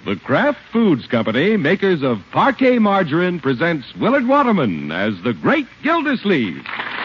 The Kraft Foods Company, makers of Parquet Margarine, presents Willard Waterman as the Great Gildersleeve.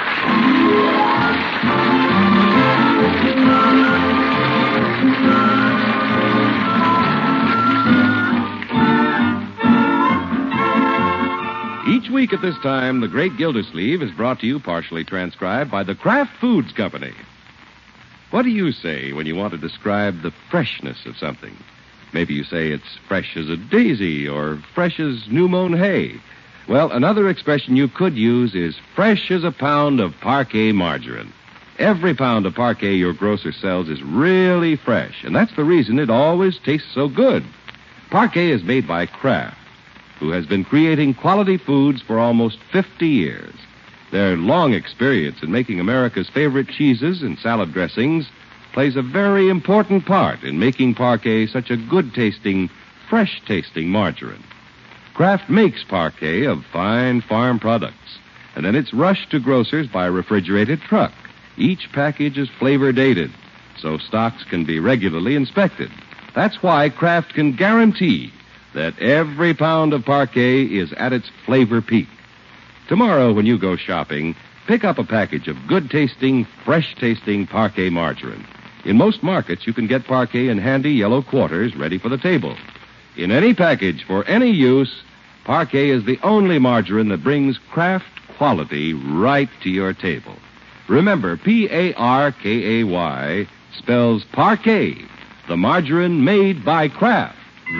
Each week at this time, the Great Gildersleeve is brought to you, partially transcribed, by the Kraft Foods Company. What do you say when you want to describe the freshness of something? Maybe you say it's fresh as a daisy or fresh as new-mown hay. Well, another expression you could use is fresh as a pound of Parquet margarine. Every pound of Parquet your grocer sells is really fresh, and that's the reason it always tastes so good. Parquet is made by Kraft, who has been creating quality foods for almost 50 years. Their long experience in making America's favorite cheeses and salad dressings plays a very important part in making Parquet such a good-tasting, fresh-tasting margarine. Kraft makes Parquet of fine farm products, and then it's rushed to grocers by refrigerated truck. Each package is flavor dated, so stocks can be regularly inspected. That's why Kraft can guarantee that every pound of Parquet is at its flavor peak. Tomorrow, when you go shopping, pick up a package of good-tasting, fresh-tasting Parquet margarine. In most markets, you can get Parquet in handy yellow quarters ready for the table. In any package for any use, Parquet is the only margarine that brings Kraft quality right to your table. Remember, Parkay spells Parquet, the margarine made by Kraft.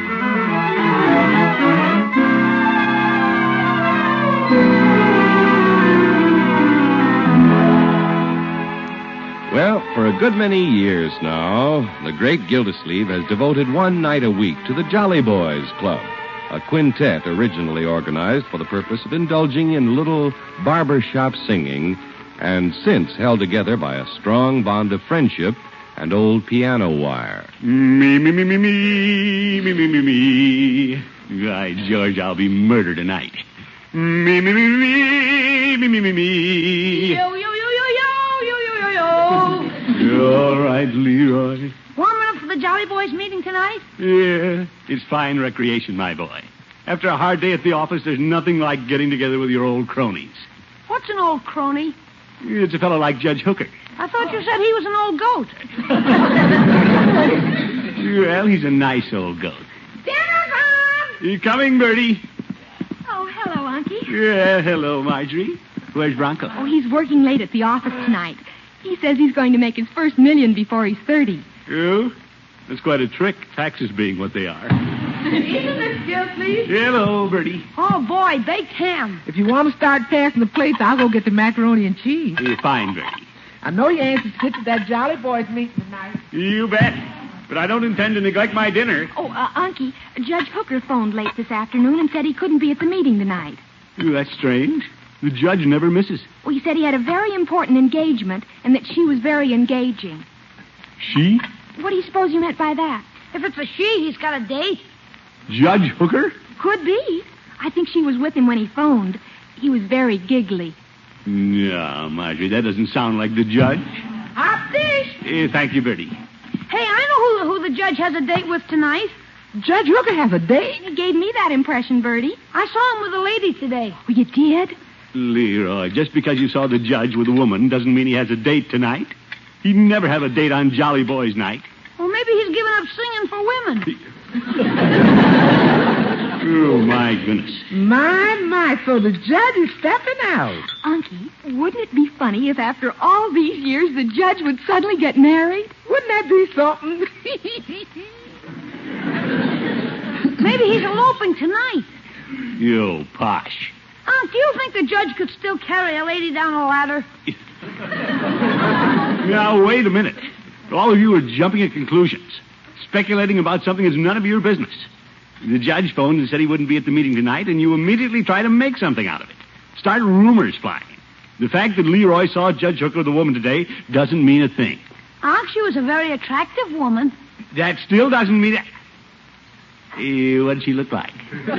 Well, for a good many years now, the Great Gildersleeve has devoted one night a week to the Jolly Boys Club, a quintet originally organized for the purpose of indulging in little barbershop singing, and since held together by a strong bond of friendship and old piano wire. Me. By George, I'll be murdered tonight. Me. Yo. All right, Leroy. Warming up for the Jolly Boys meeting tonight? Yeah, it's fine recreation, my boy. After a hard day at the office, there's nothing like getting together with your old cronies. What's an old crony? It's a fellow like Judge Hooker. I thought you said he was an old goat. Well, he's a nice old goat. Dinner's on! You coming, Bertie? Oh, hello, Unky. Yeah, hello, Marjorie. Where's Bronco? Oh, he's working late at the office tonight. He says he's going to make his first $1 before he's 30. You? That's quite a trick, taxes being what they are. Evening, Miss Gildersleeve. Hello, Bertie. Oh, boy, baked ham. If you want to start passing the plates, I'll go get the macaroni and cheese. Fine, Bertie. I know you anxious to get to that Jolly Boys meeting tonight. You bet. But I don't intend to neglect my dinner. Oh, Unky, Judge Hooker phoned late this afternoon and said he couldn't be at the meeting tonight. That's strange. The judge never misses. Well, he said he had a very important engagement and that she was very engaging. She? What do you suppose you meant by that? If it's a she, he's got a date. Judge Hooker? Could be. I think she was with him when he phoned. He was very giggly. No, Marjorie, that doesn't sound like the judge. Hot dish. Thank you, Bertie. Hey, I know who the judge has a date with tonight. Judge Hooker has a date? He gave me that impression, Bertie. I saw him with a lady today. Oh, you did? Leroy, just because you saw the judge with a woman doesn't mean he has a date tonight. He'd never have a date on Jolly Boys night. Well, maybe he's given up singing for women. Oh, my goodness. My, so the judge is stepping out. Unky, wouldn't it be funny if after all these years the judge would suddenly get married? Wouldn't that be something? Maybe he's eloping tonight. You posh. Do you think the judge could still carry a lady down a ladder? Now, wait a minute. All of you are jumping at conclusions, speculating about something that's none of your business. The judge phoned and said he wouldn't be at the meeting tonight, and you immediately try to make something out of it. Start rumors flying. The fact that Leroy saw Judge Hooker with a woman today doesn't mean a thing. She was a very attractive woman. That still doesn't mean it. What did she look like?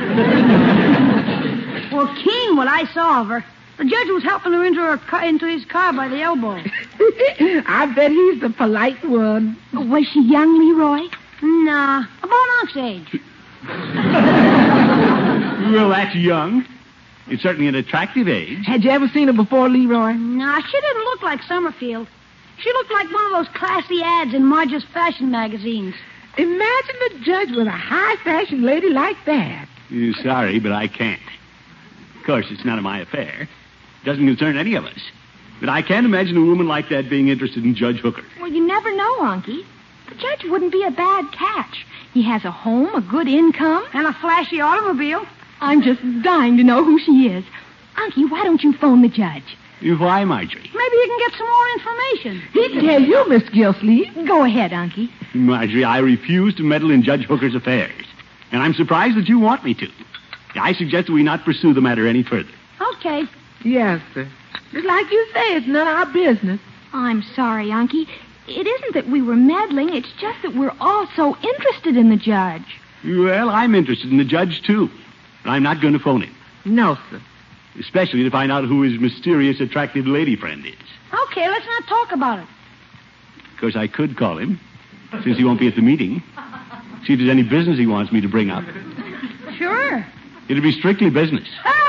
Well, keen what I saw of her. The judge was helping her into his car by the elbow. I bet he's the polite one. Was she young, Leroy? Nah, about Unc's age. Well, that's young. It's certainly an attractive age. Had you ever seen her before, Leroy? Nah, she didn't look like Summerfield. She looked like one of those classy ads in Marge's fashion magazines. Imagine the judge with a high-fashion lady like that. Sorry, but I can't. Of course, it's none of my affair. It doesn't concern any of us. But I can't imagine a woman like that being interested in Judge Hooker. Well, you never know, Unky. The judge wouldn't be a bad catch. He has a home, a good income. And a flashy automobile. I'm just dying to know who she is. Unky, why don't you phone the judge? Why, Marjorie? Maybe you can get some more information. He'd tell you, Miss Gilsleeve. Go ahead, Unky. Marjorie, I refuse to meddle in Judge Hooker's affairs. And I'm surprised that you want me to. I suggest that we not pursue the matter any further. Okay. Yes, sir. Just like you say, it's none of our business. I'm sorry, Unky. It isn't that we were meddling. It's just that we're all so interested in the judge. Well, I'm interested in the judge, too. But I'm not going to phone him. No, sir. Especially to find out who his mysterious, attractive lady friend is. Okay, let's not talk about it. Of course, I could call him, since he won't be at the meeting. See if there's any business he wants me to bring up. Sure. It'll be strictly business.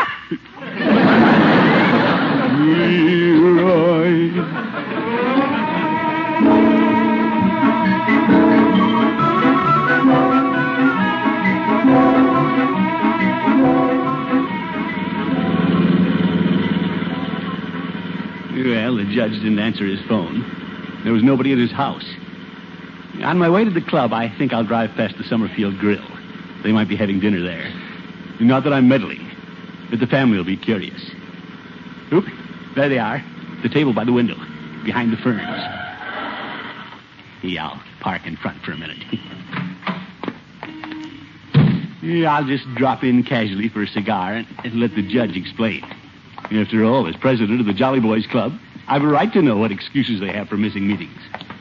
Well, the judge didn't answer his phone. There was nobody at his house. On my way to the club, I think I'll drive past the Summerfield Grill. They might be having dinner there. Not that I'm meddling, but the family will be curious. Oop, there they are. The table by the window, behind the ferns. Yeah, I'll park in front for a minute. Yeah, I'll just drop in casually for a cigar and let the judge explain. After all, as president of the Jolly Boys Club, I have a right to know what excuses they have for missing meetings.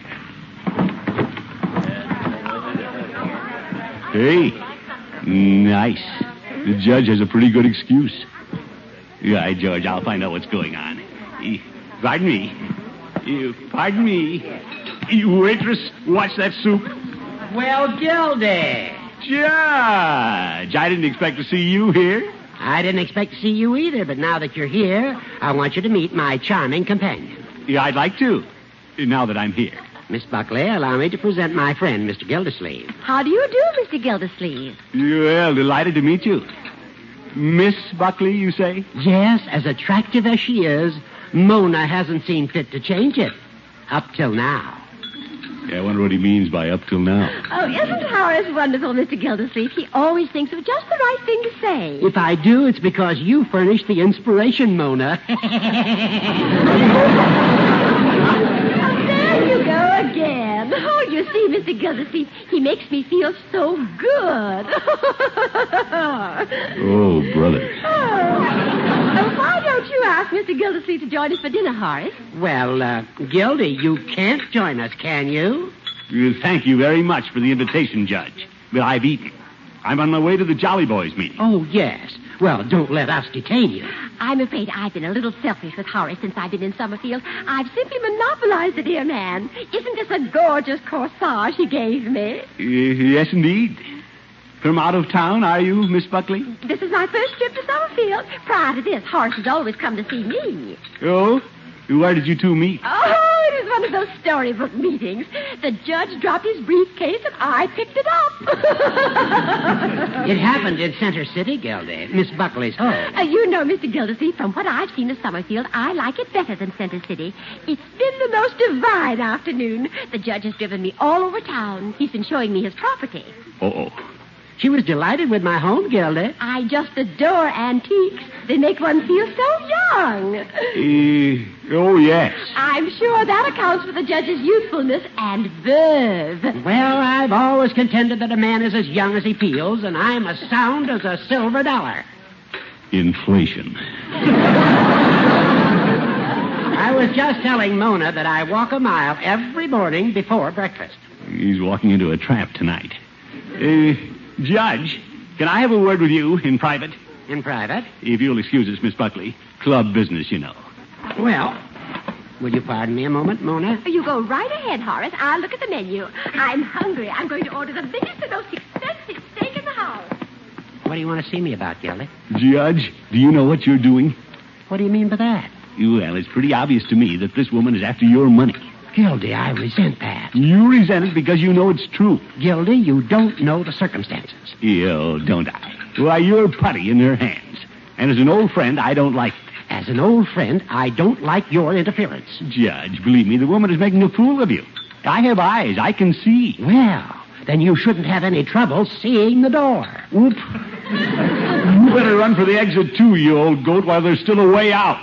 Hey, nice. The judge has a pretty good excuse. Yeah, George, I'll find out what's going on. Pardon me. Pardon me. Waitress, watch that soup. Well, Gildy. Judge, I didn't expect to see you here. I didn't expect to see you either, but now that you're here, I want you to meet my charming companion. Yeah, I'd like to, now that I'm here. Miss Buckley, allow me to present my friend, Mr. Gildersleeve. How do you do, Mr. Gildersleeve? Well, delighted to meet you. Miss Buckley, you say? Yes, as attractive as she is, Mona hasn't seen fit to change it. Up till now. Yeah, I wonder what he means by up till now. Oh, isn't Horace wonderful, Mr. Gildersleeve? He always thinks of just the right thing to say. If I do, it's because you furnished the inspiration, Mona. There you go again. Oh, you see, Mr. Gildersleeve, he makes me feel so good. Oh, brother. Why don't you ask Mr. Gildersleeve to join us for dinner, Horace? Well, Gildy, you can't join us, can you? Thank you very much for the invitation, Judge. But I've eaten. I'm on my way to the Jolly Boys meeting. Oh, yes. Well, don't let us detain you. I'm afraid I've been a little selfish with Horace since I've been in Summerfield. I've simply monopolized the dear man. Isn't this a gorgeous corsage he gave me? Yes, indeed. From out of town, are you, Miss Buckley? This is my first trip to Summerfield. Prior to this, Horace has always come to see me. Oh? Where did you two meet? Oh, it was one of those storybook meetings. The judge dropped his briefcase and I picked it up. It happened in Center City, Gildy, Miss Buckley's home. You know, Mr. Gildersleeve, from what I've seen of Summerfield, I like it better than Center City. It's been the most divine afternoon. The judge has driven me all over town. He's been showing me his property. Uh-oh. She was delighted with my home, Gildy. I just adore antiques. They make one feel so young. Oh, yes. I'm sure that accounts for the judge's youthfulness and verve. Well, I've always contended that a man is as young as he feels, and I'm as sound as a silver dollar. Inflation. I was just telling Mona that I walk a mile every morning before breakfast. He's walking into a trap tonight. Judge, can I have a word with you in private? In private? If you'll excuse us, Miss Buckley. Club business, you know. Well, will you pardon me a moment, Mona? You go right ahead, Horace. I'll look at the menu. I'm hungry. I'm going to order the biggest and most expensive steak in the house. What do you want to see me about, Gildy? Judge, do you know what you're doing? What do you mean by that? Well, it's pretty obvious to me that this woman is after your money. Gildy, I resent that. You resent it because you know it's true. Gildy, you don't know the circumstances. Yeah, don't I? Why, you're putty in her hands. And as an old friend, I don't like it. As an old friend, I don't like your interference. Judge, believe me, the woman is making a fool of you. I have eyes. I can see. Well, then you shouldn't have any trouble seeing the door. Whoop. You better run for the exit, too, you old goat, while there's still a way out.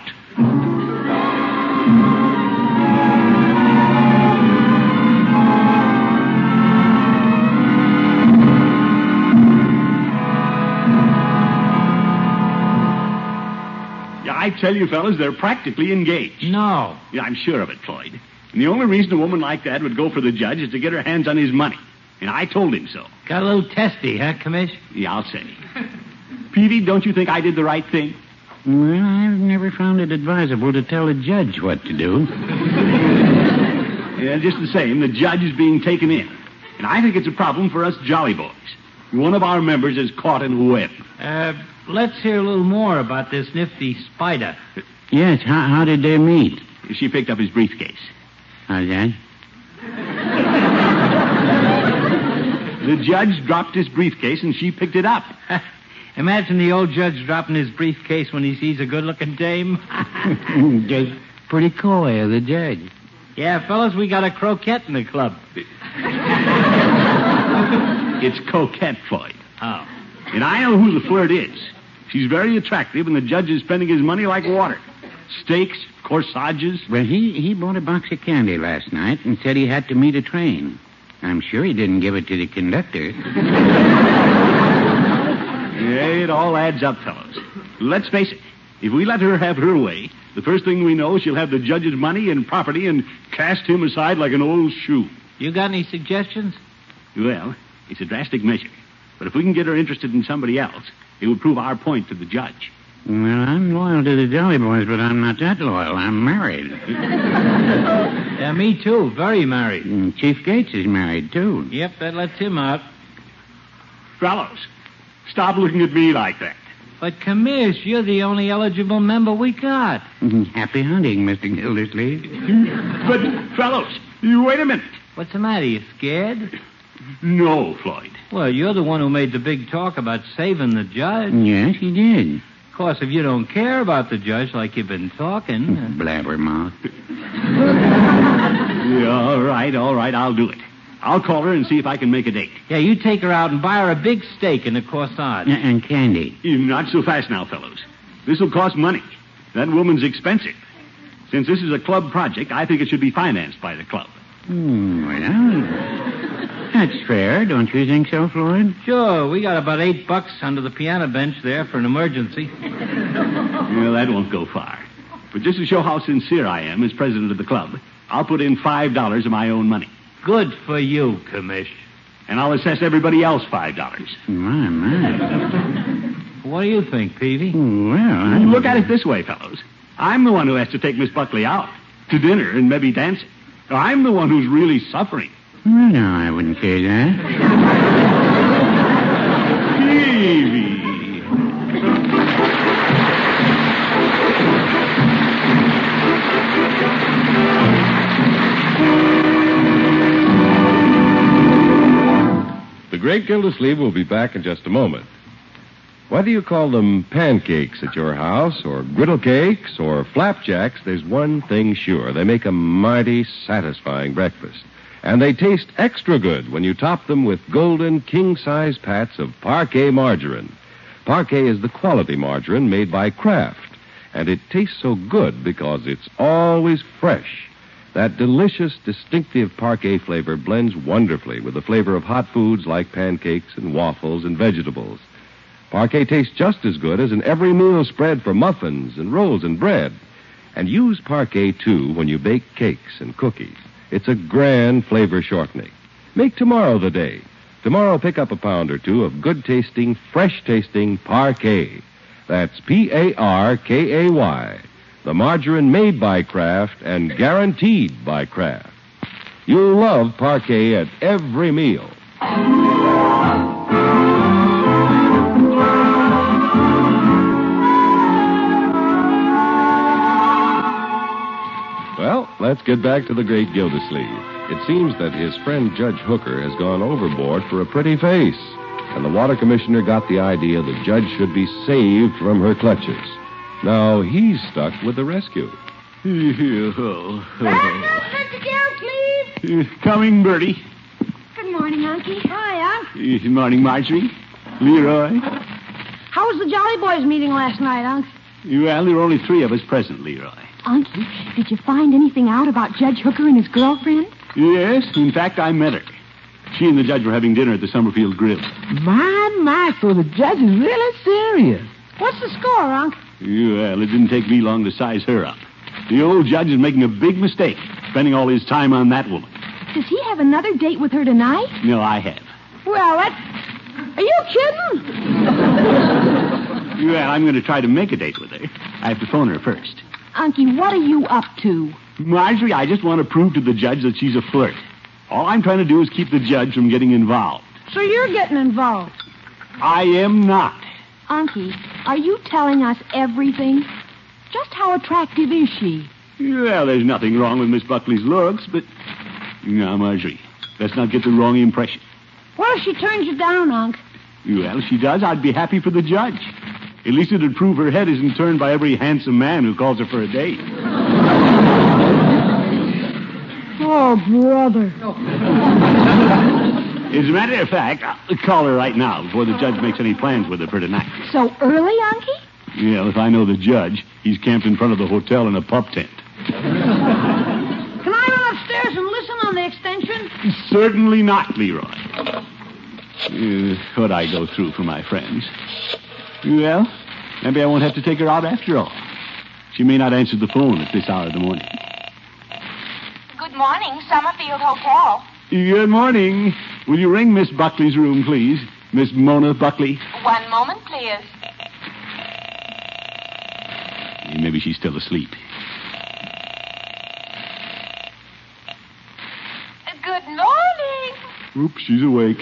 I tell you, fellas, they're practically engaged. No. Yeah, I'm sure of it, Floyd. And the only reason a woman like that would go for the judge is to get her hands on his money. And I told him so. Got a little testy, huh, Commish? Yeah, I'll say. Peavy, don't you think I did the right thing? Well, I've never found it advisable to tell a judge what to do. Yeah, just the same, the judge is being taken in. And I think it's a problem for us jolly boys. One of our members is caught in a web. Let's hear a little more about this nifty spider. Yes, how did they meet? She picked up his briefcase. How's that? The judge dropped his briefcase and she picked it up. Imagine the old judge dropping his briefcase when he sees a good-looking dame. Just pretty coy of the judge. Yeah, fellas, we got a croquette in the club. It's Coquette, Floyd. Oh. And I know who the flirt is. She's very attractive, and the judge is spending his money like water. Steaks, corsages. Well, he bought a box of candy last night and said he had to meet a train. I'm sure he didn't give it to the conductor. Yeah, it all adds up, fellows. Let's face it. If we let her have her way, the first thing we know, she'll have the judge's money and property and cast him aside like an old shoe. You got any suggestions? Well, it's a drastic measure. But if we can get her interested in somebody else, it would prove our point to the judge. Well, I'm loyal to the Jolly Boys, but I'm not that loyal. I'm married. Yeah, me too. Very married. And Chief Gates is married, too. Yep, that lets him out. Fellows, stop looking at me like that. But, Commish, you're the only eligible member we got. Happy hunting, Mr. Gildersleeve. But, fellows, you wait a minute. What's the matter? You scared? No, Floyd. Well, you're the one who made the big talk about saving the judge. Yes, he did. Of course, if you don't care about the judge like you've been talking... Blabbermouth. Yeah, all right, I'll do it. I'll call her and see if I can make a date. Yeah, you take her out and buy her a big steak in the corsage. And candy. Not so fast now, fellows. This will cost money. That woman's expensive. Since this is a club project, I think it should be financed by the club. Well, that's fair. Don't you think so, Floyd? Sure, we got about $8 under the piano bench there for an emergency. Well, that won't go far. But just to show how sincere I am as president of the club, I'll put in $5 of my own money. Good for you, Commish. And I'll assess everybody else $5. My. What do you think, Peavy? Well, Look at it this way, fellows. I'm the one who has to take Miss Buckley out to dinner and maybe dancing. I'm the one who's really suffering. Well, no, I wouldn't say that. Peavy. The Great Gildersleeve will be back in just a moment. Whether you call them pancakes at your house, or griddle cakes, or flapjacks, there's one thing sure. They make a mighty satisfying breakfast. And they taste extra good when you top them with golden king-size pats of Parquet margarine. Parquet is the quality margarine made by Kraft, and it tastes so good because it's always fresh. That delicious, distinctive Parquet flavor blends wonderfully with the flavor of hot foods like pancakes and waffles and vegetables. Parquet tastes just as good as in every meal spread for muffins and rolls and bread. And use Parquet, too, when you bake cakes and cookies. It's a grand flavor shortening. Make tomorrow the day. Tomorrow, pick up a pound or two of good-tasting, fresh-tasting Parquet. That's Parkay, the margarine made by Kraft and guaranteed by Kraft. You'll love Parquet at every meal. let's get back to the great Gildersleeve. It seems that his friend Judge Hooker has gone overboard for a pretty face, and the water commissioner got the idea the judge should be saved from her clutches. Now he's stuck with the rescue. Mr. Gildersleeve. Coming, Bertie. Good morning, Unky. Hi, Unc. Good morning, Marjorie. Leroy. How was the Jolly Boys meeting last night, Unc? Well, there were only 3 of us present, Leroy. Unky, did you find anything out about Judge Hooker and his girlfriend? Yes, in fact, I met her. She and the judge were having dinner at the Summerfield Grill. My, so the judge is really serious. What's the score, Unc? Well, it didn't take me long to size her up. The old judge is making a big mistake, spending all his time on that woman. Does he have another date with her tonight? No, I have. Well, that... Are you kidding? Well, I'm going to try to make a date with her. I have to phone her first. Unky, what are you up to? Marjorie, I just want to prove to the judge that she's a flirt. All I'm trying to do is keep the judge from getting involved. So you're getting involved. I am not. Unky, are you telling us everything? Just how attractive is she? Well, there's nothing wrong with Miss Buckley's looks, but... Now, Marjorie, let's not get the wrong impression. What if she turns you down, Unc? Well, if she does, I'd be happy for the judge. At least it'd prove her head isn't turned by every handsome man who calls her for a date. Oh, brother. As a matter of fact, I'll call her right now before the judge makes any plans with her for tonight. So early, Unky? If I know the judge, he's camped in front of the hotel in a pup tent. Can I run upstairs and listen on the extension? Certainly not, Leroy. What I go through for my friends. Well, maybe I won't have to take her out after all. She may not answer the phone at this hour of the morning. Good morning, Summerfield Hotel. Good morning. Will you ring Miss Buckley's room, please? Miss Mona Buckley. One moment, please. Maybe she's still asleep. Good morning. Oops, she's awake.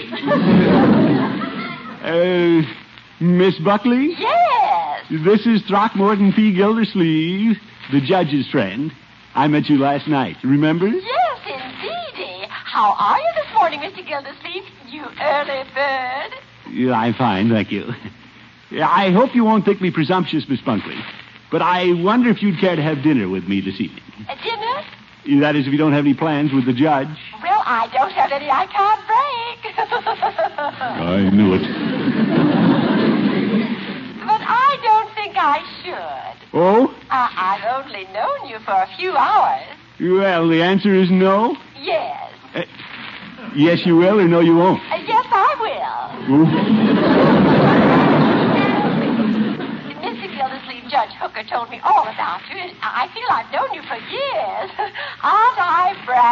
Miss Buckley? Yes. This is Throckmorton P. Gildersleeve, the judge's friend. I met you last night. Remember? Yes, indeedy. How are you this morning, Mr. Gildersleeve? You early bird. Yeah, I'm fine, thank you. I hope you won't think me presumptuous, Miss Buckley, but I wonder if you'd care to have dinner with me this evening. Dinner? That is, if you don't have any plans with the judge. Well, I don't have any I can't break. I knew it. But I don't think I should. Oh? I've only known you for a few hours. Well, the answer is no? Yes. Yes, you will, or no, you won't? Yes, I will. Ooh. Mr. Gildersleeve, Judge Hooker told me all about you, and I feel I've known you for years. Aren't I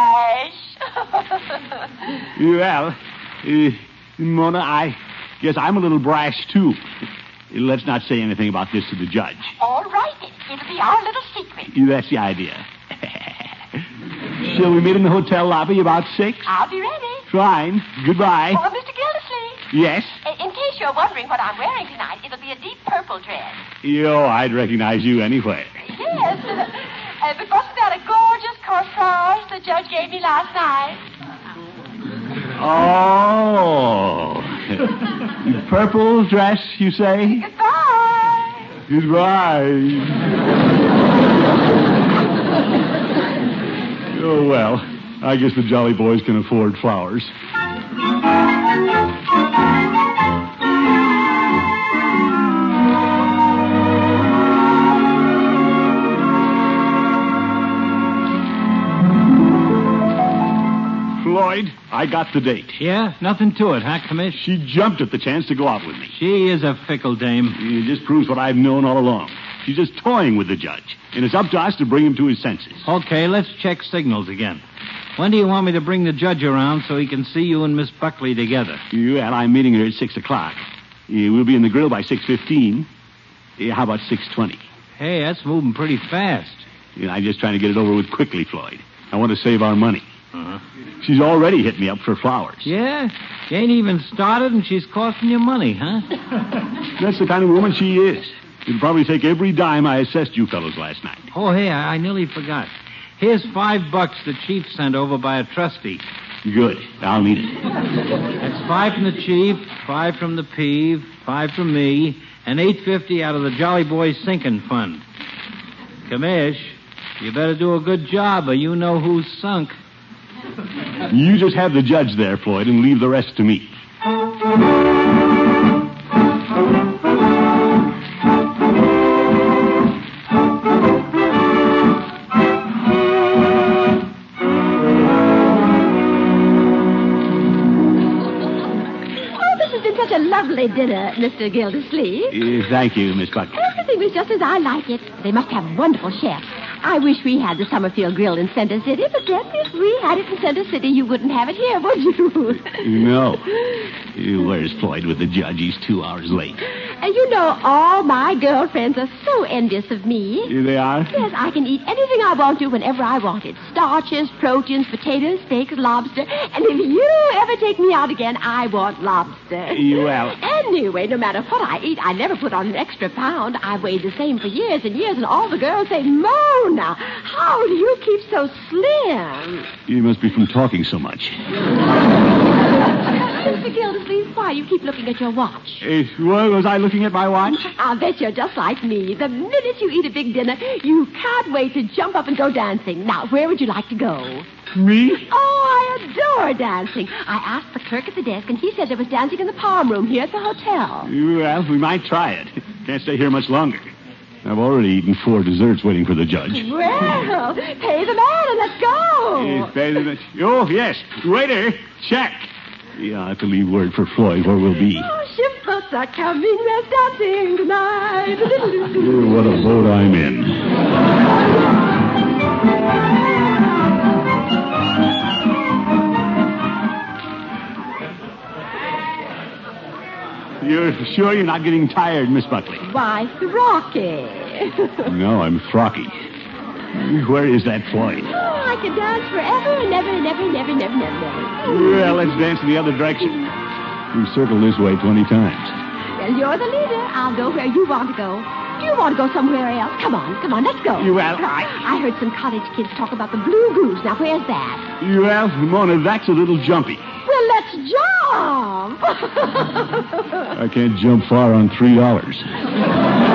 brash? Well, Mona, I guess I'm a little brash, too. Let's not say anything about this to the judge. All right, it'll be our little secret. That's the idea. Shall we meet in the hotel lobby about 6? I'll be ready. Fine. Goodbye. Oh, Mr. Gildersleeve. Yes? In case you're wondering what I'm wearing tonight, it'll be a deep purple dress. I'd recognize you anywhere. Yes. But wasn't that a gorgeous corsage the judge gave me last night? Oh. Purple dress, you say? Goodbye. Goodbye. Oh, well, I guess the Jolly Boys can afford flowers. Floyd, I got the date. Yeah? Nothing to it, huh, Commish? She jumped at the chance to go out with me. She is a fickle dame. It just proves what I've known all along. She's just toying with the judge, and it's up to us to bring him to his senses. Okay, let's check signals again. When do you want me to bring the judge around so he can see you and Miss Buckley together? Well, I'm meeting her at 6 o'clock. We'll be in the grill by 6:15. How about 6:20? Hey, that's moving pretty fast. I'm just trying to get it over with quickly, Floyd. I want to save our money. Uh-huh. She's already hit me up for flowers. Yeah? You ain't even started and she's costing you money, huh? That's the kind of woman she is. It'll probably take every dime I assessed you fellows last night. Oh, hey, I nearly forgot. Here's $5 the chief sent over by a trustee. Good. I'll need it. That's 5 from the chief, 5 from the peeve, 5 from me, and $8.50 out of the Jolly Boys sinking fund. Commish, you better do a good job or you know who's sunk. You just have the judge there, Floyd, and leave the rest to me. Lovely dinner, Mr. Gildersleeve. Thank you, Miss Buckley. Everything was just as I like it. They must have wonderful chefs. I wish we had the Summerfield Grill in Center City, but then if we had it in Center City, you wouldn't have it here, would you? No. Where's Floyd with the judge? He's 2 hours late. And you know, all my girlfriends are so envious of me. They are? Yes, I can eat anything I want to whenever I want it. Starches, proteins, potatoes, steaks, lobster. And if you ever take me out again, I want lobster. Well... Anyway, no matter what I eat, I never put on an extra pound. I weighed the same for years and years, and all the girls say, Mona, how do you keep so slim? You must be from talking so much. Mr. Gildersleeve, why you keep looking at your watch? Was I looking at my watch? I'll bet you're just like me. The minute you eat a big dinner, you can't wait to jump up and go dancing. Now, where would you like to go? Me? Oh, I adore dancing. I asked the clerk at the desk, and he said there was dancing in the palm room here at the hotel. Well, we might try it. Can't stay here much longer. I've already eaten 4 desserts waiting for the judge. Well, pay the man and let's go. Pay the man. Oh, yes. Waiter, check. Yeah, I'll have to leave word for Floyd where we'll be. Oh, shipboats are coming. There's dancing tonight. What a boat I'm in. You're sure you're not getting tired, Miss Buckley? Why, Rocky. No, I'm Throcky. Where is that Floyd? Oh, I could dance forever and ever and ever and ever and ever and ever. Well, let's dance in the other direction. We circle this way 20 times. Well, you're the leader. I'll go where you want to go. Do you want to go somewhere else? Come on, let's go. Well, I heard some college kids talk about the Blue Goose. Now, where's that? Well, Mona, that's a little jumpy. Well, let's jump. I can't jump far on $3.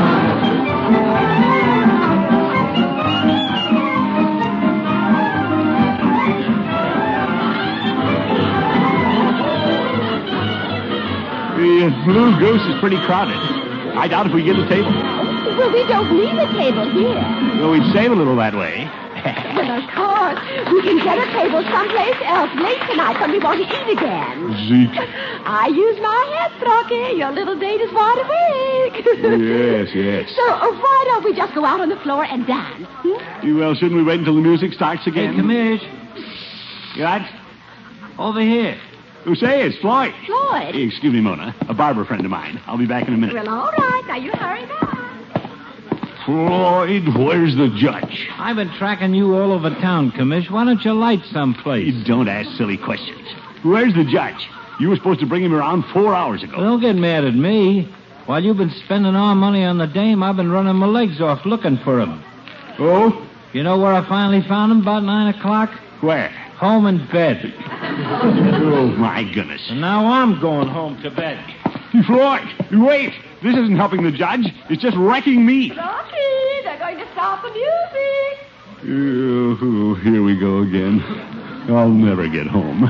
The Blue Goose is pretty crowded. I doubt if we get a table. Well, we don't need a table here. Well, we'd save a little that way. Well, of course. We can get a table someplace else late tonight when we want to eat again. Zeke. I use my head, Throcky. Your little date is wide awake. Yes. So why don't we just go out on the floor and dance? Well, shouldn't we wait until the music starts again? Hey, Commish. What? Over here. Who say it's Floyd? Floyd? Excuse me, Mona. A barber friend of mine. I'll be back in a minute. Well, all right. Now, you hurry back. Floyd, where's the judge? I've been tracking you all over town, Commish. Why don't you light someplace? Don't ask silly questions. Where's the judge? You were supposed to bring him around 4 hours ago. Well, don't get mad at me. While you've been spending our money on the dame, I've been running my legs off looking for him. Oh? You know where I finally found him about 9 o'clock? Where? Home in bed. Oh, my goodness. And now I'm going home to bed. Floyd, wait. This isn't helping the judge. It's just wrecking me. Rocky, they're going to stop the music. Oh, here we go again. I'll never get home.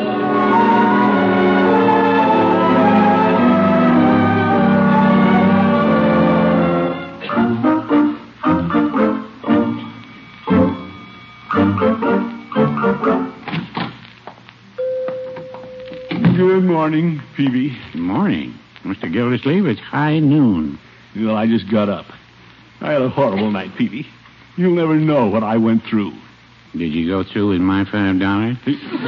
Good morning, Peavy. Good morning. Mr. Gildersleeve, it's high noon. Well, I just got up. I had a horrible night, Peavy. You'll never know what I went through. Did you go through with my $5?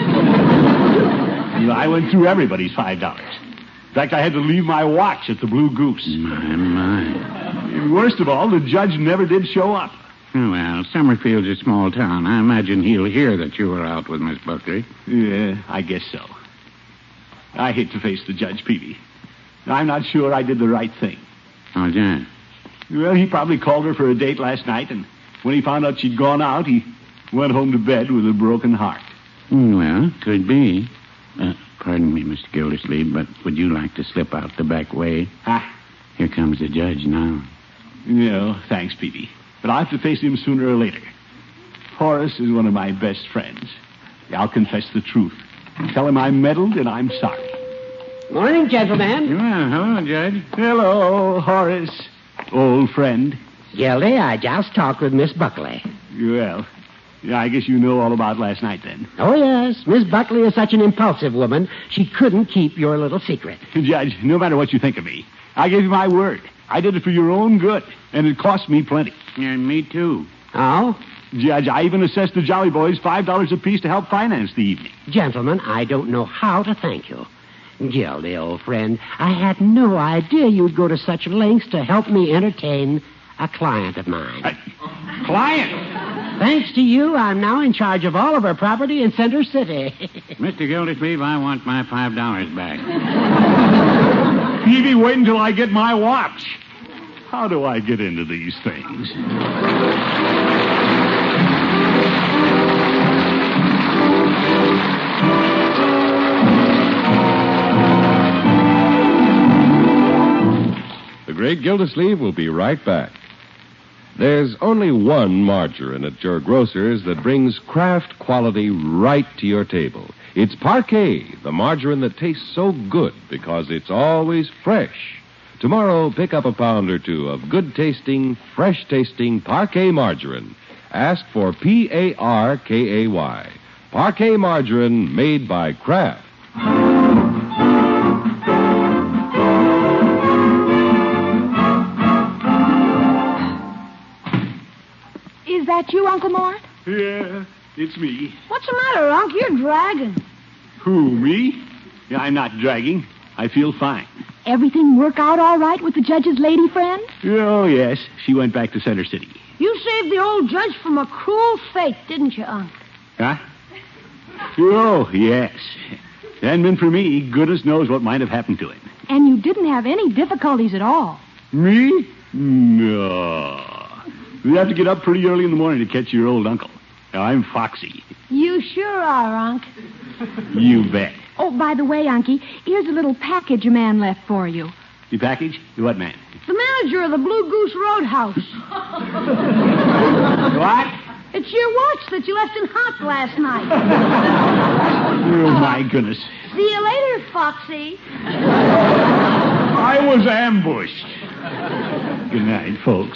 I went through everybody's $5. In fact, I had to leave my watch at the Blue Goose. My. And worst of all, the judge never did show up. Oh, well, Summerfield's a small town. I imagine he'll hear that you were out with Miss Buckley. Yeah, I guess so. I hate to face the judge, Peavy. I'm not sure I did the right thing. How's that? Well, he probably called her for a date last night, and when he found out she'd gone out, he Went home to bed with a broken heart. Well, could be. Pardon me, Mr. Gildersleeve, but would you like to slip out the back way? Here comes the judge now. Thanks, Peavy. But I'll have to face him sooner or later. Horace is one of my best friends. I'll confess the truth. Tell him I meddled and I'm sorry. Morning, gentlemen. Well, hello, Judge. Hello, Horace. Old friend. Gildy, I just talked with Miss Buckley. Well, I guess you know all about last night then. Oh, yes. Miss Buckley is such an impulsive woman, she couldn't keep your little secret. Judge, no matter what you think of me, I gave you my word. I did it for your own good, and it cost me plenty. And me, too. Oh? Judge, I even assessed the Jolly Boys $5 apiece to help finance the evening. Gentlemen, I don't know how to thank you. Gildy, old friend, I had no idea you'd go to such lengths to help me entertain a client of mine. Client? Thanks to you, I'm now in charge of all of our property in Center City. Mr. Gildersleeve, I want my $5 back. Peavy, wait until I get my watch. How do I get into these things? The Great Gildersleeve will be right back. There's only one margarine at your grocer's that brings Kraft quality right to your table. It's Parquet, the margarine that tastes so good because it's always fresh. Tomorrow, pick up a pound or two of good-tasting, fresh-tasting Parquet margarine. Ask for Parkay. Parquet margarine made by Kraft. Is that you, Uncle Mort? Yeah, it's me. What's the matter, Unc? You're dragging. Who, me? Yeah, I'm not dragging. I feel fine. Everything work out all right with the judge's lady friend? Oh, yes. She went back to Center City. You saved the old judge from a cruel fate, didn't you, Unc? Huh? Oh, yes. If it hadn't been for me, goodness knows what might have happened to him. And you didn't have any difficulties at all. Me? No. We have to get up pretty early in the morning to catch your old uncle. Now, I'm foxy. You sure are, Unc. You bet. Oh, by the way, Unky, here's a little package a man left for you. The package? What man? The manager of the Blue Goose Roadhouse. What? It's your watch that you left in Hot last night. Oh, my goodness. See you later, Foxy. I was ambushed. Good night, folks.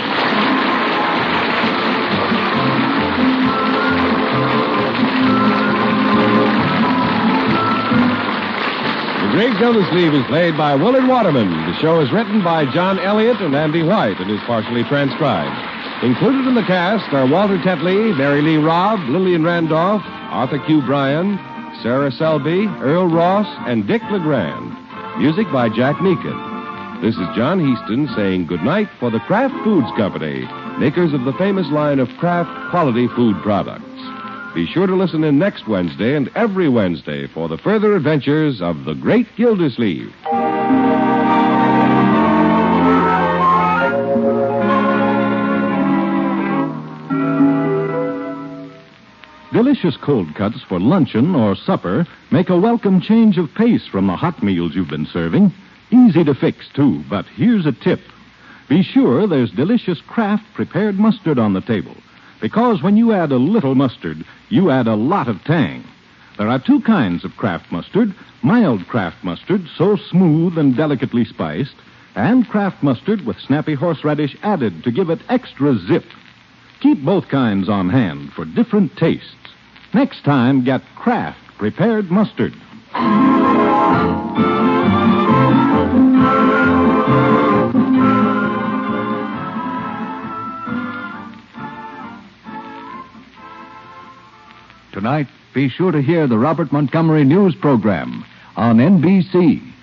The Great Gildersleeve is played by Willard Waterman. The show is written by John Elliott and Andy White and is partially transcribed. Included in the cast are Walter Tetley, Mary Lee Robb, Lillian Randolph, Arthur Q. Bryan, Sarah Selby, Earl Ross, and Dick LeGrand. Music by Jack Meakin. This is John Heaston saying goodnight for the Kraft Foods Company, makers of the famous line of Kraft quality food products. Be sure to listen in next Wednesday and every Wednesday for the further adventures of the Great Gildersleeve. Delicious cold cuts for luncheon or supper make a welcome change of pace from the hot meals you've been serving. Easy to fix, too, but here's a tip. Be sure there's delicious Kraft prepared mustard on the table, because when you add a little mustard, you add a lot of tang. There are two kinds of Kraft mustard: mild Kraft mustard, so smooth and delicately spiced, and Kraft mustard with snappy horseradish added to give it extra zip. Keep both kinds on hand for different tastes. Next time, get Kraft prepared mustard. Tonight, be sure to hear the Robert Montgomery News program on NBC.